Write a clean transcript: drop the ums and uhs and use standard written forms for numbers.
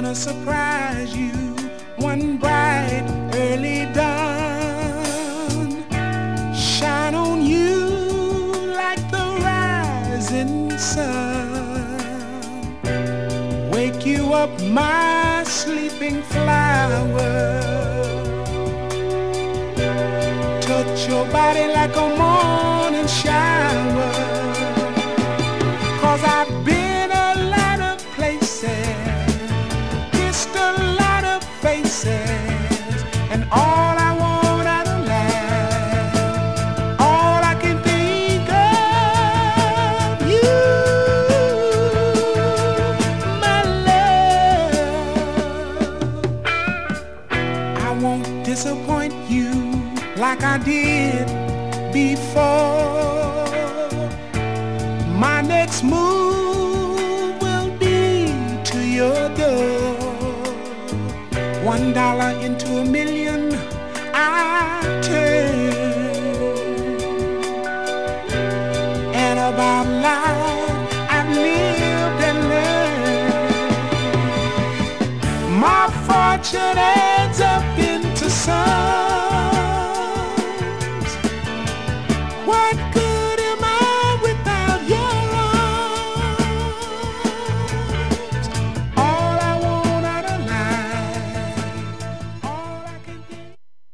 gonna surprise you one bright early dawn. Shine on you like the rising sun. Wake you up, my sleeping flower. Touch your body like a morning shower. 'Cause I've been a lot of places, kissed a lot of faces, and all I want out of life, all I can think of you, my love. I won't disappoint you like I did before. My next move will be to your door. $1 into a million I turn. And about life I've lived and learned. My fortune adds up into sums. What good